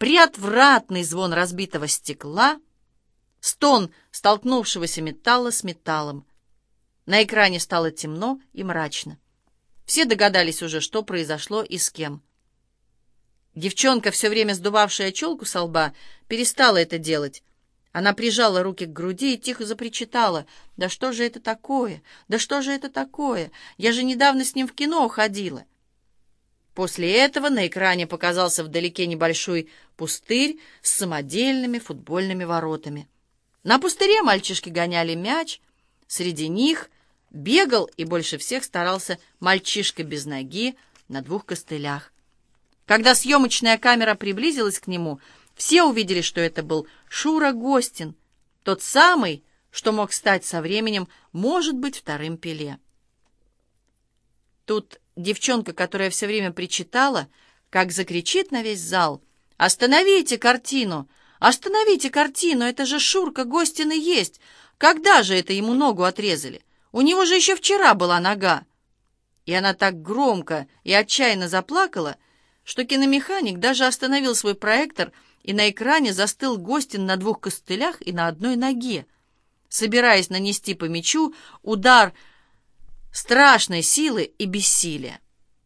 приотвратный звон разбитого стекла, стон столкнувшегося металла с металлом. На экране стало темно и мрачно. Все догадались уже, что произошло и с кем. Девчонка, все время сдувавшая челку со лба, перестала это делать. Она прижала руки к груди и тихо запричитала: «Да что же это такое? Да что же это такое? Я же недавно с ним в кино ходила». После этого на экране показался вдалеке небольшой пустырь с самодельными футбольными воротами. На пустыре мальчишки гоняли мяч. Среди них бегал и больше всех старался мальчишка без ноги на 2 костылях. Когда съемочная камера приблизилась к нему, все увидели, что это был Шура Гостин, тот самый, что мог стать со временем, может быть, вторым Пеле. Тут девчонка, которая все время причитала, как закричит на весь зал: «Остановите картину! Остановите картину! Это же Шурка Гостин и есть! Когда же это ему ногу отрезали? У него же еще вчера была нога!» И она так громко и отчаянно заплакала, что киномеханик даже остановил свой проектор, и на экране застыл Гостин на 2 костылях и на одной ноге, собираясь нанести по мячу удар страшной силы и бессилия.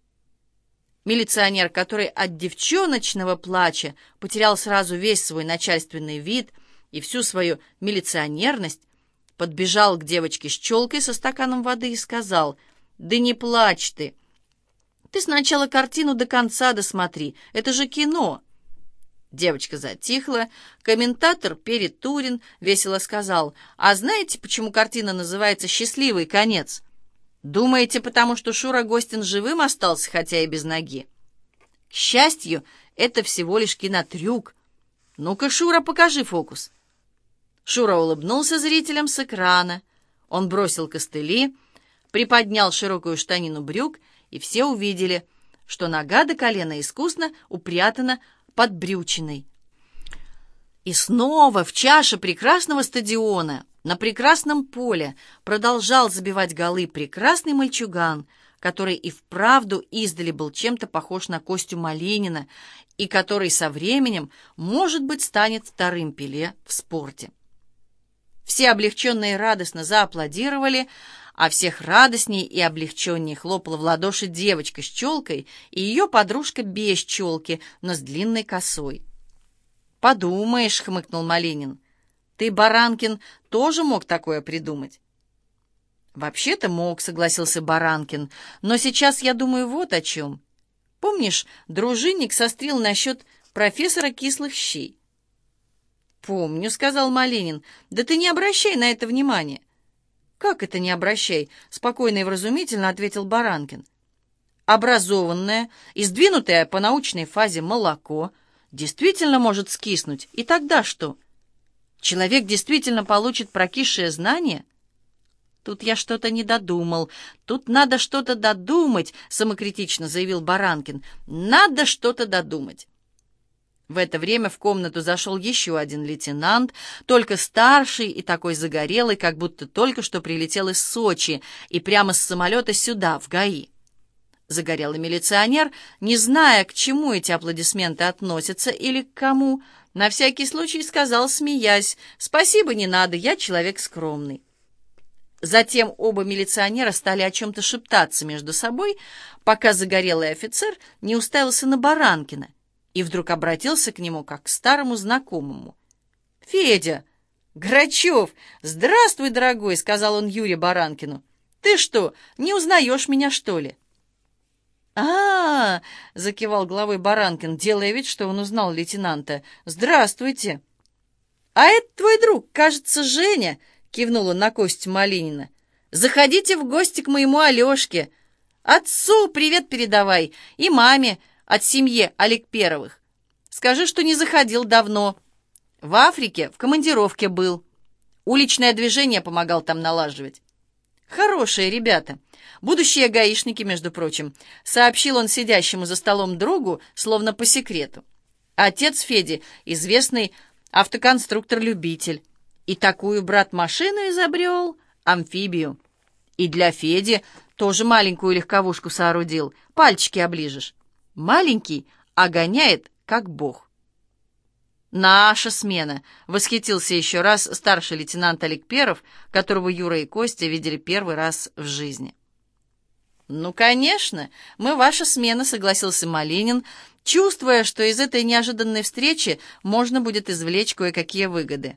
Милиционер, который от девчоночного плача потерял сразу весь свой начальственный вид и всю свою милиционерность, подбежал к девочке с челкой со стаканом воды и сказал: «Да не плачь ты! Ты сначала картину до конца досмотри, это же кино!» Девочка затихла. Комментатор Перетурин весело сказал: «А знаете, почему картина называется «Счастливый конец»? Думаете, потому что Шура Гостин живым остался, хотя и без ноги? К счастью, это всего лишь кинотрюк. Ну-ка, Шура, покажи фокус». Шура улыбнулся зрителям с экрана. Он бросил костыли, приподнял широкую штанину брюк, и все увидели, что нога до колена искусно упрятана под брючиной. И снова в чаше прекрасного стадиона, на прекрасном поле, продолжал забивать голы прекрасный мальчуган, который и вправду издали был чем-то похож на Костю Малинина и который со временем, может быть, станет вторым Пеле в спорте. Все облегченно и радостно зааплодировали, а всех радостней и облегченней хлопала в ладоши девочка с челкой и ее подружка без челки, но с длинной косой. «Подумаешь», — хмыкнул Малинин, — «ты, Баранкин, тоже мог такое придумать?» «Вообще-то мог», — согласился Баранкин, — «но сейчас я думаю вот о чем. Помнишь, дружинник сострил насчет профессора кислых щей?» «Помню», — сказал Малинин. «Да ты не обращай на это внимания». «Как это не обращай?» — спокойно и вразумительно ответил Баранкин. «Образованное и сдвинутое по научной фазе молоко действительно может скиснуть, и тогда что? Человек действительно получит прокисшее знание?» «Тут я что-то не додумал. Тут надо что-то додумать», — самокритично заявил Баранкин. «Надо что-то додумать». В это время в комнату зашел еще один лейтенант, только старший и такой загорелый, как будто только что прилетел из Сочи и прямо с самолета сюда, в ГАИ. Загорелый милиционер, не зная, к чему эти аплодисменты относятся или к кому, на всякий случай сказал, смеясь: «Спасибо, не надо, я человек скромный». Затем оба милиционера стали о чем-то шептаться между собой, пока загорелый офицер не уставился на Баранкина и вдруг обратился к нему как к старому знакомому. «Федя! Грачев! Здравствуй, дорогой!» — сказал он Юре Баранкину. «Ты что, не узнаешь меня, что ли?» Закивал головой Баранкин, делая вид, что он узнал лейтенанта. «Здравствуйте!» «А это твой друг, кажется, Женя!» — кивнул он на Костю Малинина. «Заходите в гости к моему Алешке. Отцу привет передавай и маме от семьи Аликперовых. Скажи, что не заходил давно. В Африке в командировке был. Уличное движение помогал там налаживать. Хорошие ребята. Будущие гаишники, между прочим», — сообщил он сидящему за столом другу, словно по секрету. «Отец Феди — известный автоконструктор-любитель. И такую, брат, машину изобрел, амфибию. И для Феди тоже маленькую легковушку соорудил, пальчики оближешь. Маленький, а гоняет, как бог». «Наша смена!» — восхитился еще раз старший лейтенант Олег Перов, которого Юра и Костя видели первый раз в жизни. «Ну, конечно, мы ваша смена», — согласился Малинин, чувствуя, что из этой неожиданной встречи можно будет извлечь кое-какие выгоды.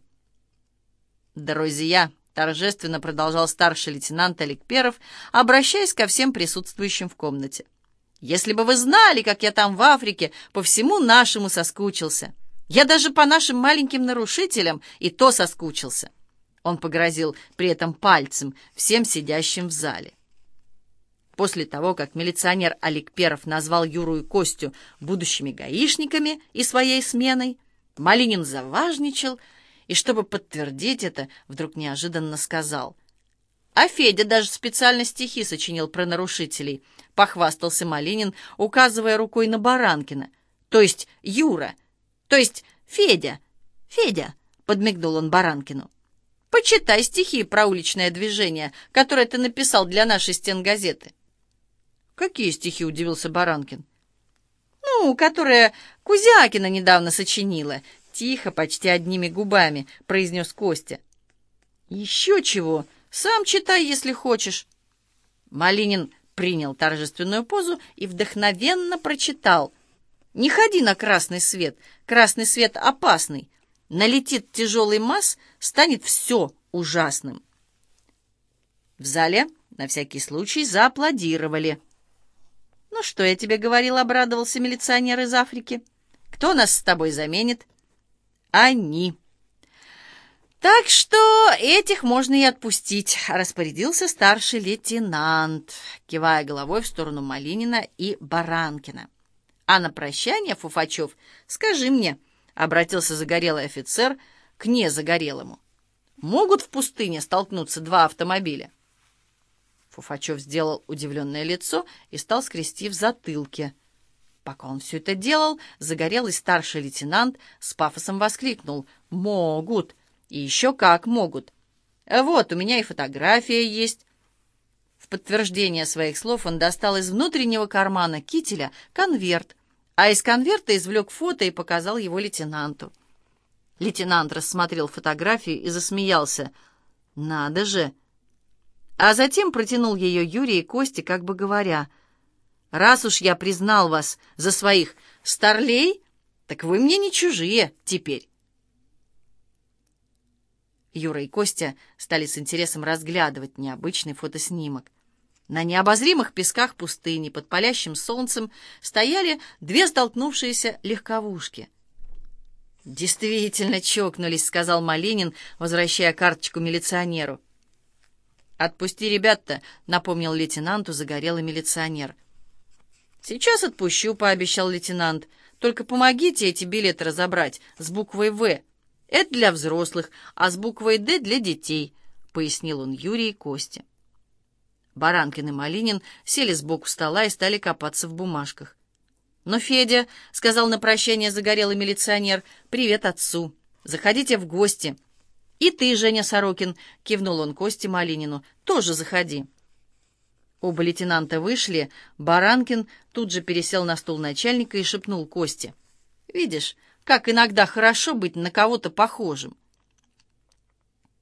«Друзья», — торжественно продолжал старший лейтенант Олег Перов, обращаясь ко всем присутствующим в комнате, «если бы вы знали, как я там в Африке по всему нашему соскучился. Я даже по нашим маленьким нарушителям и то соскучился». Он погрозил при этом пальцем всем сидящим в зале. После того, как милиционер Олег Перов назвал Юру и Костю будущими гаишниками и своей сменой, Малинин заважничал и, чтобы подтвердить это, вдруг неожиданно сказал: «А Федя даже специально стихи сочинил про нарушителей», — похвастался Малинин, указывая рукой на Баранкина. «То есть Юра, то есть Федя, Федя», — подмигнул он Баранкину. «Почитай стихи про уличное движение, которые ты написал для нашей стенгазеты». «Какие стихи?» — удивился Баранкин. «Ну, которые Кузякина недавно сочинила», — тихо, почти одними губами произнес Костя. «Еще чего? Сам читай, если хочешь». Малинин принял торжественную позу и вдохновенно прочитал: «Не ходи на красный свет опасный. Налетит тяжелый масс, станет все ужасным». В зале на всякий случай зааплодировали. «Ну, что я тебе говорил», — обрадовался милиционер из Африки. «Кто нас с тобой заменит?» «Они». «Так что этих можно и отпустить», — распорядился старший лейтенант, кивая головой в сторону Малинина и Баранкина. «А на прощание, Фуфачев, скажи мне», — обратился загорелый офицер к незагорелому, «могут в пустыне столкнуться два автомобиля?» Фуфачев сделал удивленное лицо и стал скрести в затылке. Пока он все это делал, загорелый старший лейтенант с пафосом воскликнул: «Могут! И еще как могут! Вот, у меня и фотография есть». В подтверждение своих слов он достал из внутреннего кармана кителя конверт, а из конверта извлек фото и показал его лейтенанту. Лейтенант рассмотрел фотографию и засмеялся. «Надо же!» А затем протянул ее Юре и Косте, как бы говоря: «Раз уж я признал вас за своих старлей, так вы мне не чужие теперь». Юра и Костя стали с интересом разглядывать необычный фотоснимок. На необозримых песках пустыни под палящим солнцем стояли две столкнувшиеся легковушки. «Действительно чокнулись», — сказал Малинин, возвращая карточку милиционеру. «Отпусти ребят-то», — напомнил лейтенанту загорелый милиционер. «Сейчас отпущу», — пообещал лейтенант. «Только помогите эти билеты разобрать с буквой «В». Это для взрослых, а с буквой «Д» для детей», — пояснил он Юре и Косте. Баранкин и Малинин сели сбоку стола и стали копаться в бумажках. «Но, Федя», — сказал на прощание загорелый милиционер, — «привет отцу. Заходите в гости». «И ты, Женя Сорокин», — кивнул он Косте Малинину, — «тоже заходи». Оба лейтенанта вышли. Баранкин тут же пересел на стул начальника и шепнул Косте: «Видишь, как иногда хорошо быть на кого-то похожим».